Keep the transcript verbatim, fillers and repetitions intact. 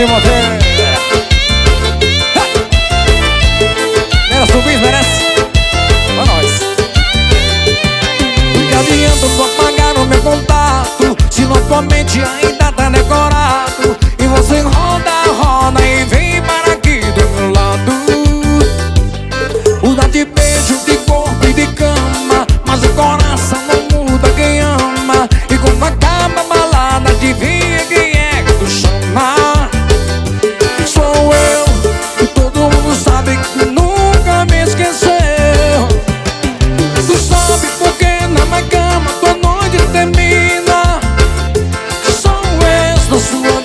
Brasil Monteiro. Merece o bis, merece. Pra nós. Não adianta tu apagar o meu contato se na tua mente ainda tá decorado. E você roda, roda e vem para aqui do meu lado. Muda de beijo, de corpo e de cama, mas o coração não muda quem ama. E quando acaba a balada, adivinha quem é que tu chama? Sou eu, e todo mundo sabe que nunca me esqueceu. Tu sabe por que na minha cama tua noite termina? Sou eu, na sua